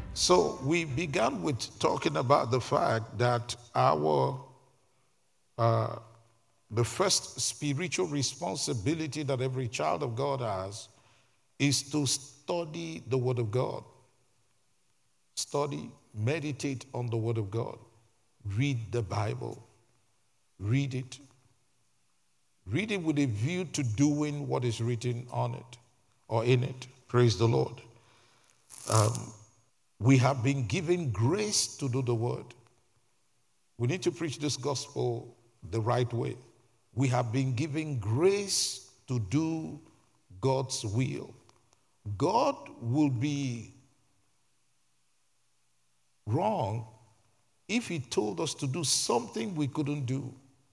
So we began with talking about the fact that the first spiritual responsibility that every child of God has is to study the Word of God. Study, meditate on the Word of God. Read the Bible. Read it. Read it with a view to doing what is written on it or in it. Praise the Lord. We have been given grace to do the Word. We need to preach this gospel the right way. We have been given grace to do God's will. God will be wrong if He told us to do something we couldn't do.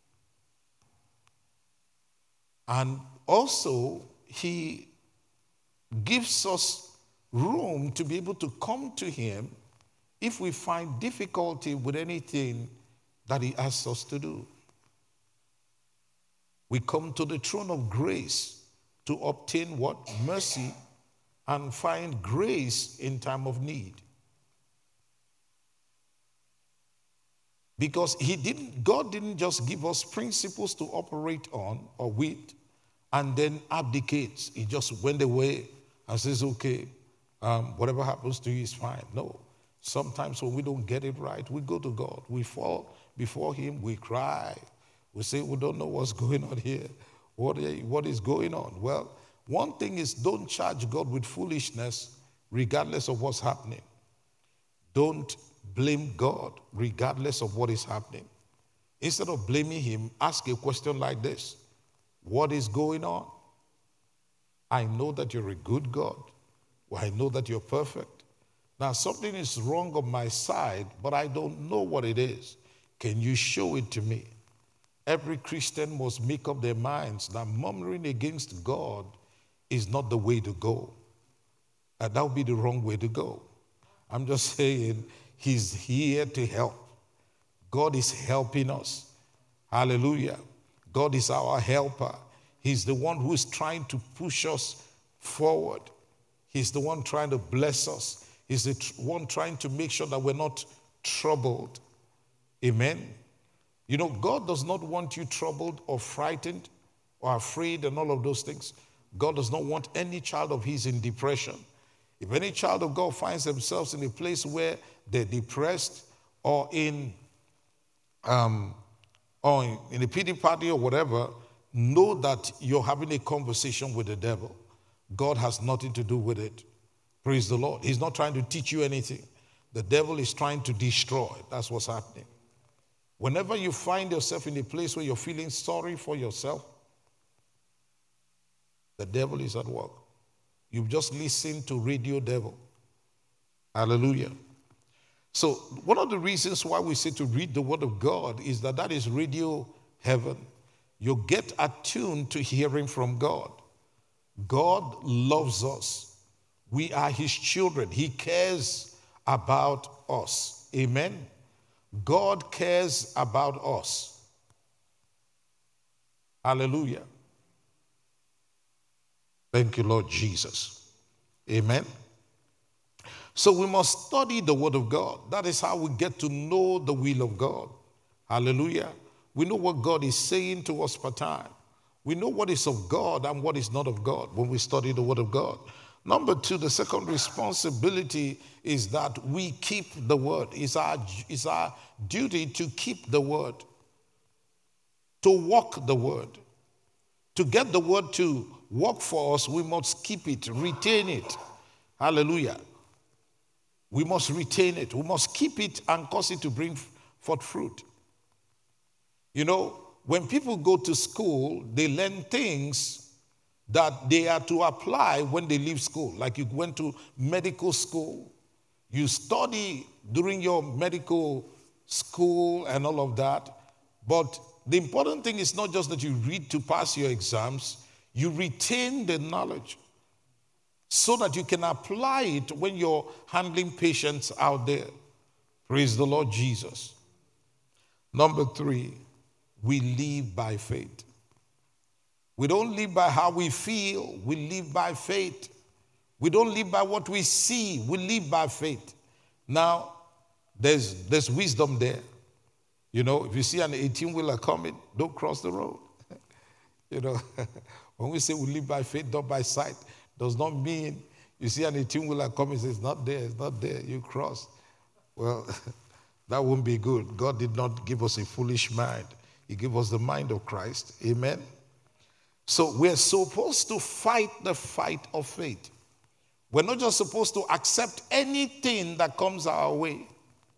And also, He gives us room to be able to come to Him if we find difficulty with anything that He asks us to do. We come to the throne of grace to obtain what? Mercy, and find grace in time of need. Because God didn't just give us principles to operate on or with and then abdicates. He just went away and says, okay, whatever happens to you is fine. No. Sometimes when we don't get it right, we go to God. We fall before Him. We cry. We say, we don't know what's going on here. What is going on? Well, one thing is, don't charge God with foolishness regardless of what's happening. Don't blame God regardless of what is happening. Instead of blaming Him, ask a question like this: what is going on? I know that you're a good God. Well, I know that you're perfect. Now, something is wrong on my side, but I don't know what it is. Can you show it to me? Every Christian must make up their minds that murmuring against God is not the way to go. And that would be the wrong way to go. I'm just saying, He's here to help. God is helping us. Hallelujah. God is our helper. He's the one who is trying to push us forward. He's the one trying to bless us. He's the one trying to make sure that we're not troubled. Amen. You know, God does not want you troubled or frightened or afraid and all of those things. God does not want any child of His in depression. If any child of God finds themselves in a place where they're depressed or in a pity party or whatever, know that you're having a conversation with the devil. God has nothing to do with it. Praise the Lord. He's not trying to teach you anything. The devil is trying to destroy. That's what's happening. Whenever you find yourself in a place where you're feeling sorry for yourself, the devil is at work. You've just listened to Radio Devil. Hallelujah. So one of the reasons why we say to read the Word of God is that is radio heaven. You get attuned to hearing from God. God loves us. We are His children. He cares about us. Amen. God cares about us. Hallelujah. Thank you, Lord Jesus. Amen. So we must study the Word of God. That is how we get to know the will of God. Hallelujah. We know what God is saying to us per time. We know what is of God and what is not of God when we study the Word of God. Number two, the second responsibility is that we keep the Word. It's our duty to keep the Word, to walk the Word. To get the Word to work for us, we must keep it, retain it. Hallelujah. We must retain it. We must keep it and cause it to bring forth fruit. You know, when people go to school, they learn things that they are to apply when they leave school. Like you went to medical school, you study during your medical school and all of that. But the important thing is not just that you read to pass your exams, you retain the knowledge so that you can apply it when you're handling patients out there. Praise the Lord Jesus. Number three, we live by faith. We don't live by how we feel, we live by faith. We don't live by what we see, we live by faith. Now, there's wisdom there. You know, if you see an 18-wheeler coming, don't cross the road. You know, when we say we live by faith, not by sight, does not mean you see an 18-wheeler coming, say it's not there, you cross. Well, that won't be good. God did not give us a foolish mind. He gave us the mind of Christ. Amen. So we're supposed to fight the fight of faith. We're not just supposed to accept anything that comes our way.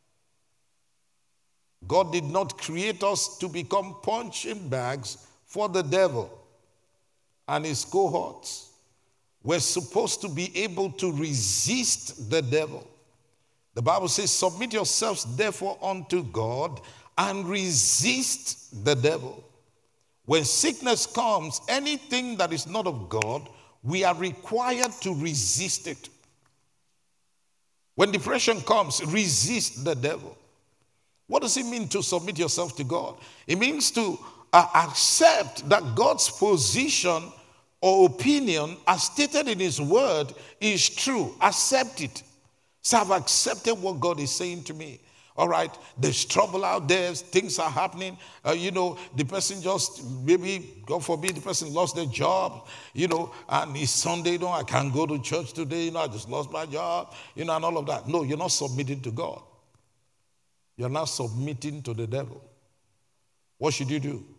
God did not create us to become punching bags for the devil and his cohorts. We're supposed to be able to resist the devil. The Bible says, submit yourselves therefore unto God and resist the devil. When sickness comes, anything that is not of God, we are required to resist it. When depression comes, resist the devil. What does it mean to submit yourself to God? It means to accept that God's position or opinion, as stated in His word, is true. Accept it. So I've accepted what God is saying to me. All right, there's trouble out there, things are happening. The person just, maybe, God forbid, the person lost their job, and it's Sunday, I can't go to church today, I just lost my job, and all of that. No, you're not submitting to God. You're not submitting to the devil. What should you do?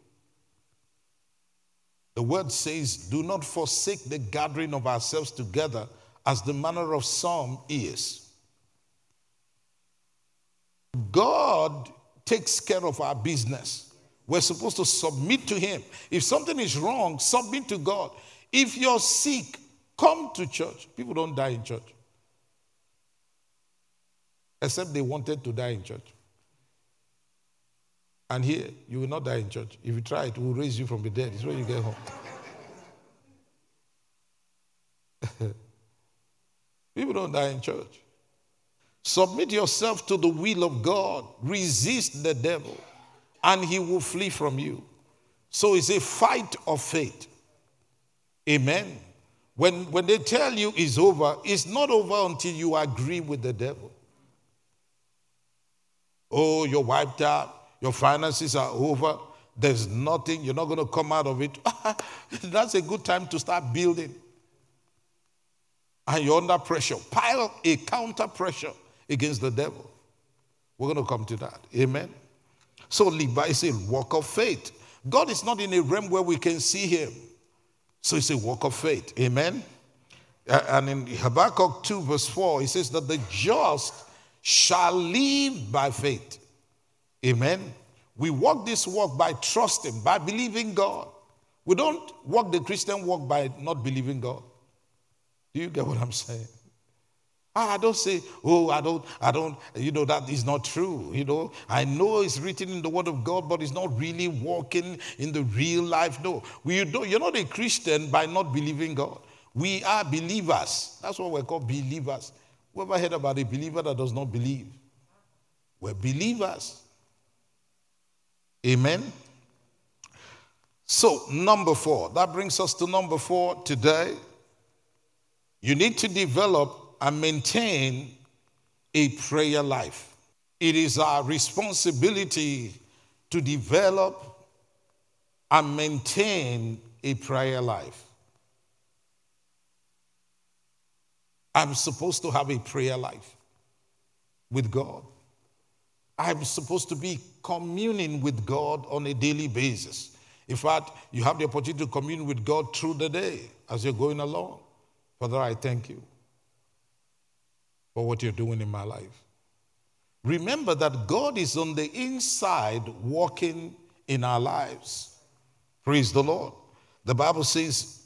The word says, do not forsake the gathering of ourselves together as the manner of some is. God takes care of our business. We're supposed to submit to Him. If something is wrong, submit to God. If you're sick, come to church. People don't die in church. Except they wanted to die in church. And here, you will not die in church. If you try, it will raise you from the dead. It's when you get home. People don't die in church. Submit yourself to the will of God. Resist the devil, and he will flee from you. So it's a fight of faith. Amen. When they tell you it's over, it's not over until you agree with the devil. Oh, you're wiped out. Your finances are over. There's nothing. You're not going to come out of it. That's a good time to start building. And you're under pressure. Pile a counter pressure against the devil. We're going to come to that. Amen. So Levi is a walk of faith. God is not in a realm where we can see Him. So it's a walk of faith. Amen. And in Habakkuk 2 verse 4, it says that the just shall live by faith. Amen. We walk this walk by trusting, by believing God. We don't walk the Christian walk by not believing God. Do you get what I'm saying? I don't say, I don't, that is not true. I know it's written in the Word of God, but it's not really walking in the real life. No, you're not a Christian by not believing God. We are believers. That's what we're called, believers. Who ever heard about a believer that does not believe? We're believers. Amen. So, number 4. That brings us to number 4 today. You need to develop and maintain a prayer life. It is our responsibility to develop and maintain a prayer life. I'm supposed to have a prayer life with God. I'm supposed to be communing with God on a daily basis. In fact, you have the opportunity to commune with God through the day as you're going along. Father, I thank you for what you're doing in my life. Remember that God is on the inside working in our lives. Praise the Lord. The Bible says,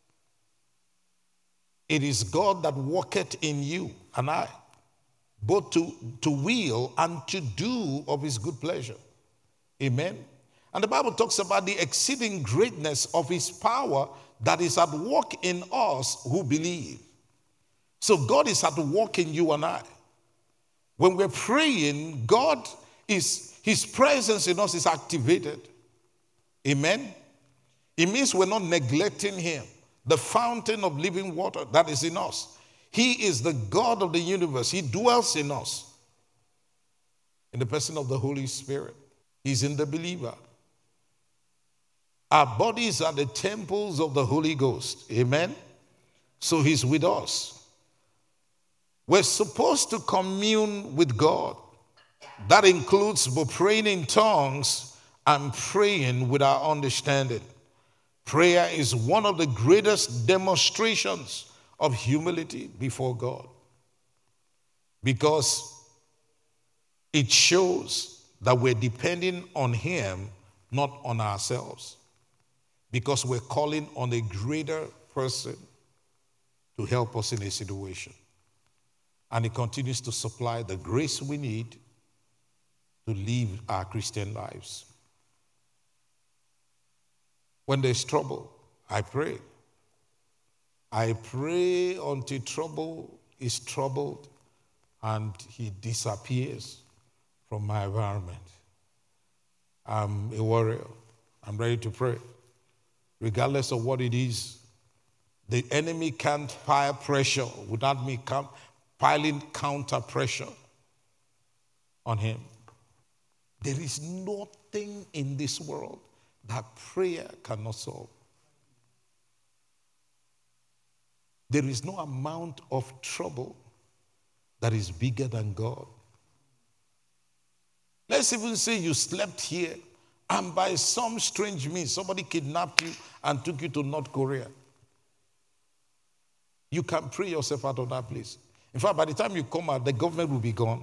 it is God that worketh in you and I, both to will and to do of His good pleasure. Amen. And the Bible talks about the exceeding greatness of His power that is at work in us who believe. So God is at work in you and I. When we're praying, His presence in us is activated. Amen. It means we're not neglecting Him, the fountain of living water that is in us. He is the God of the universe. He dwells in us. in the person of the Holy Spirit. He's in the believer. Our bodies are the temples of the Holy Ghost. Amen? So he's with us. We're supposed to commune with God. That includes both praying in tongues and praying with our understanding. Prayer is one of the greatest demonstrations of humility before God, because it shows that we're depending on Him, not on ourselves, because we're calling on a greater person to help us in a situation. And He continues to supply the grace we need to live our Christian lives. When there's trouble, I pray. I pray until trouble is troubled and he disappears from my environment. I'm a warrior. I'm ready to pray. Regardless of what it is, the enemy can't pile pressure without me piling counter pressure on him. There is nothing in this world that prayer cannot solve. There is no amount of trouble that is bigger than God. Let's even say you slept here and by some strange means somebody kidnapped you and took you to North Korea. You can pray yourself out of that place. In fact, by the time you come out, the government will be gone.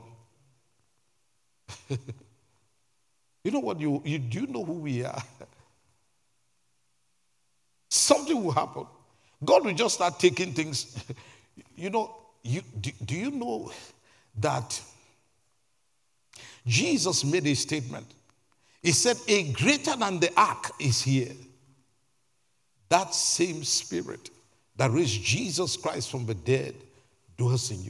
You know what? Do you know who we are? Something will happen. God will just start taking things. You know, do you know that Jesus made a statement? He said, a greater than the ark is here. That same Spirit that raised Jesus Christ from the dead dwells in you.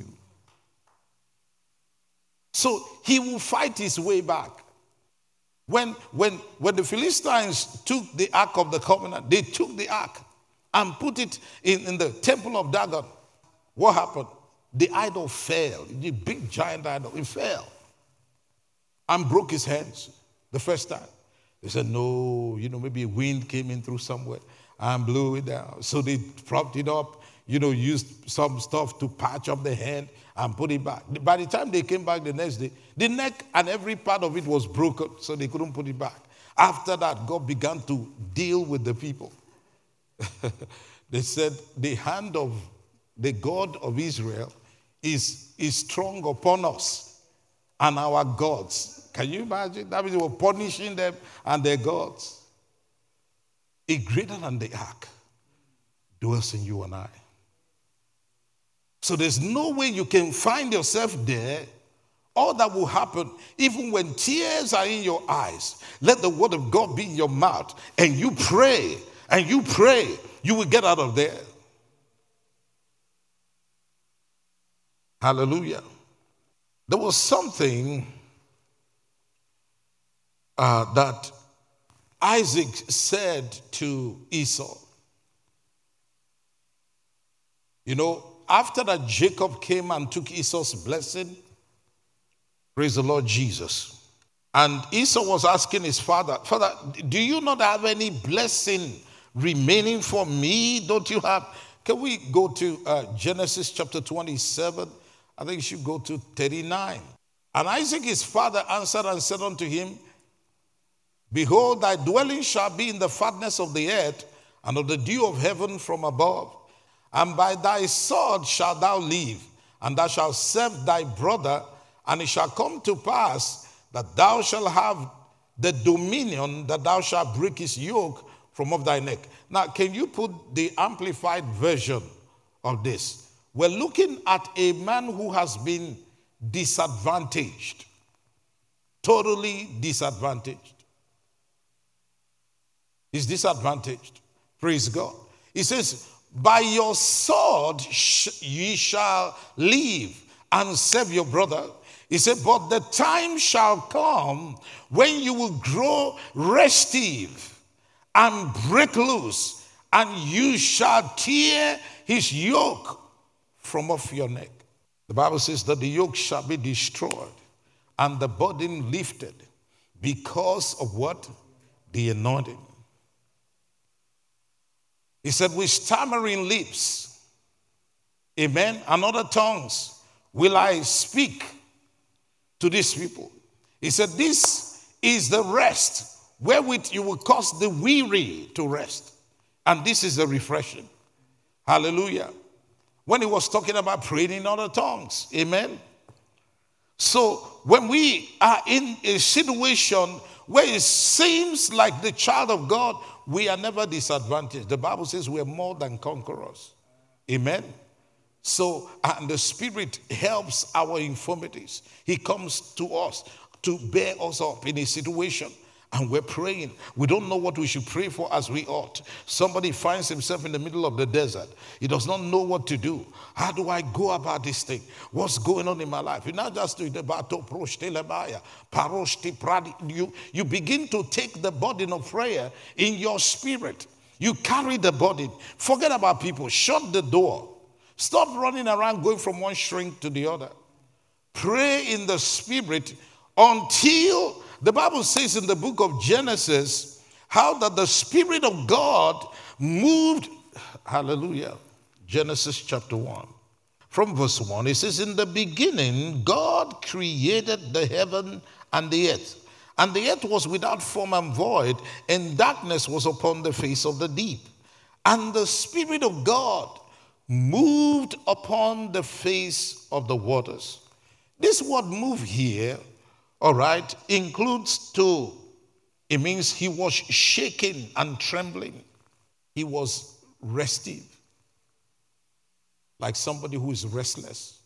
So he will fight his way back. When the Philistines took the Ark of the Covenant, they took the Ark and put it in the temple of Dagon. What happened? The idol fell. The big giant idol, it fell and broke his hands the first time. They said, no, maybe a wind came in through somewhere and blew it down. So they propped it up, used some stuff to patch up the hand and put it back. By the time they came back the next day, the neck and every part of it was broken, so they couldn't put it back. After that, God began to deal with the people. They said, the hand of the God of Israel is strong upon us and our gods. Can you imagine? That means they were punishing them and their gods. A greater than the ark dwells in you and I. So there's no way you can find yourself there. All that will happen, even when tears are in your eyes, let the word of God be in your mouth, and you pray, you will get out of there. Hallelujah. There was something that Isaac said to Esau. After that, Jacob came and took Esau's blessing. Praise the Lord Jesus. And Esau was asking his father, Father, do you not have any blessing remaining for me? Don't you have? Can we go to Genesis chapter 27? I think you should go to 39. And Isaac his father answered and said unto him, Behold, thy dwelling shall be in the fatness of the earth, and of the dew of heaven from above. And by thy sword shalt thou live, and thou shalt serve thy brother, and it shall come to pass that thou shalt have the dominion, that thou shalt break his yoke from off thy neck. Now, can you put the amplified version of this? We're looking at a man who has been disadvantaged, totally disadvantaged. He's disadvantaged. Praise God. He says, by your sword ye shall live and serve your brother. He said, but the time shall come when you will grow restive and break loose, and you shall tear his yoke from off your neck. The Bible says that the yoke shall be destroyed, and the burden lifted because of what? The anointing. He said, with stammering lips, amen, and other tongues will I speak to these people. He said, this is the rest wherewith you will cause the weary to rest. And this is the refreshing. Hallelujah. When he was talking about praying in other tongues, amen. So when we are in a situation where it seems like the child of God, we are never disadvantaged. The Bible says we are more than conquerors. Amen. So, and the Spirit helps our infirmities. He comes to us to bear us up in a situation. And we're praying. We don't know what we should pray for as we ought. Somebody finds himself in the middle of the desert. He does not know what to do. How do I go about this thing? What's going on in my life? You not just do the you begin to take the burden of prayer in your spirit. You carry the burden. Forget about people. Shut the door. Stop running around going from one shrink to the other. Pray in the spirit until the Bible says in the book of Genesis how that the Spirit of God moved. Hallelujah. Genesis chapter 1. From verse 1, it says, in the beginning, God created the heaven and the earth. And the earth was without form and void, and darkness was upon the face of the deep. And the Spirit of God moved upon the face of the waters. This word move here, all right, includes two. It means he was shaking and trembling. He was restive, like somebody who is restless.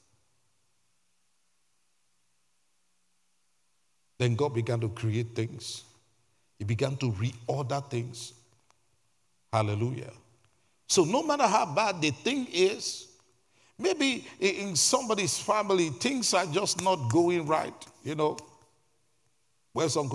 Then God began to create things. He began to reorder things. Hallelujah. So no matter how bad the thing is, maybe in somebody's family, things are just not going right, you know. Where's Uncle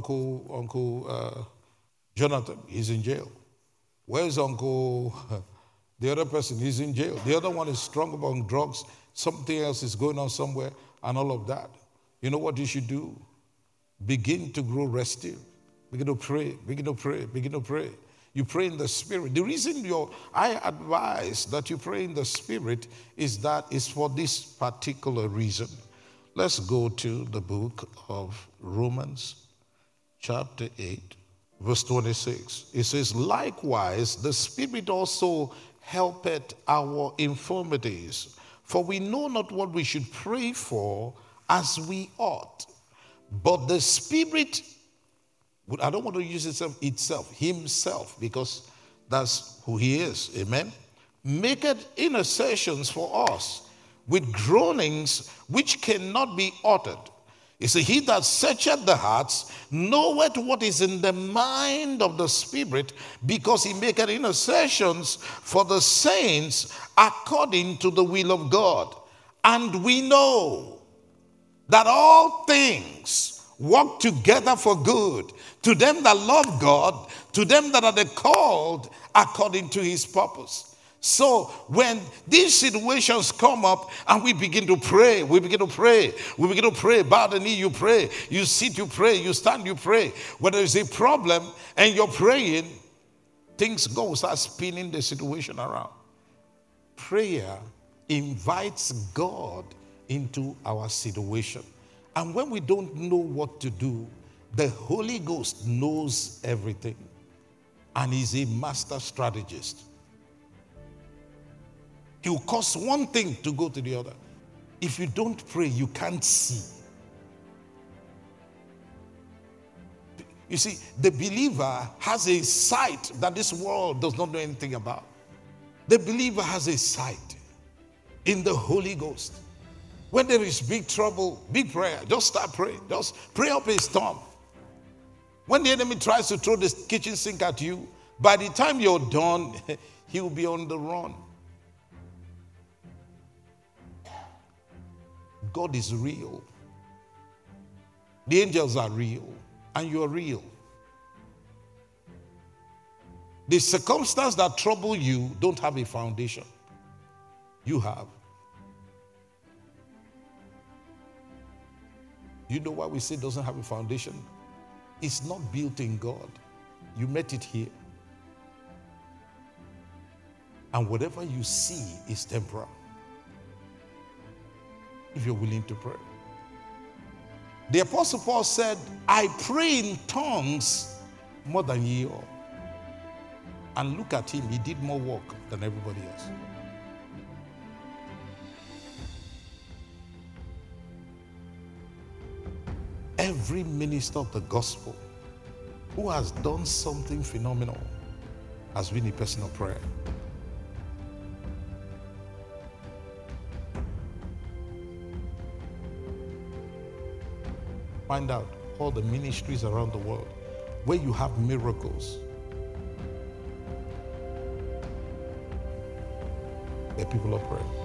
Jonathan? He's in jail. Where's Uncle, the other person? He's in jail. The other one is strung up on drugs. Something else is going on somewhere and all of that. You know what you should do? Begin to grow restive. Begin to pray. Begin to pray. Begin to pray. You pray in the Spirit. The reason I advise that you pray in the Spirit is that it's for this particular reason. Let's go to the book of Romans, chapter 8, verse 26. It says, likewise, the Spirit also helpeth our infirmities, for we know not what we should pray for as we ought. But the Spirit, I don't want to use himself, because that's who he is. Amen. Maketh intercessions for us with groanings which cannot be uttered. You see, he that searcheth the hearts knoweth what is in the mind of the Spirit, because he maketh intercessions for the saints according to the will of God. And we know that all things work together for good to them that love God, to them that are the called according to his purpose. So when these situations come up and we begin to pray, we begin to pray, bow the knee, you pray, you sit, you pray, you stand, you pray. When there is a problem and you're praying, things go, start spinning the situation around. Prayer invites God into our situation. And when we don't know what to do, the Holy Ghost knows everything. And he's a master strategist. He will cause one thing to go to the other. If you don't pray, you can't see. You see, the believer has a sight that this world does not know anything about. The believer has a sight in the Holy Ghost. When there is big trouble, big prayer, just start praying. Just pray up a storm. When the enemy tries to throw the kitchen sink at you, by the time you're done, he will be on the run. God is real. The angels are real, and you're real. The circumstance that trouble you don't have a foundation. You have. You know why we say it doesn't have a foundation? It's not built in God. You met it here. And whatever you see is temporal. If you're willing to pray. The Apostle Paul said, I pray in tongues more than ye all. And look at him, he did more work than everybody else. Every minister of the gospel who has done something phenomenal has been a person of prayer. Find out all the ministries around the world where you have miracles. The people of prayer.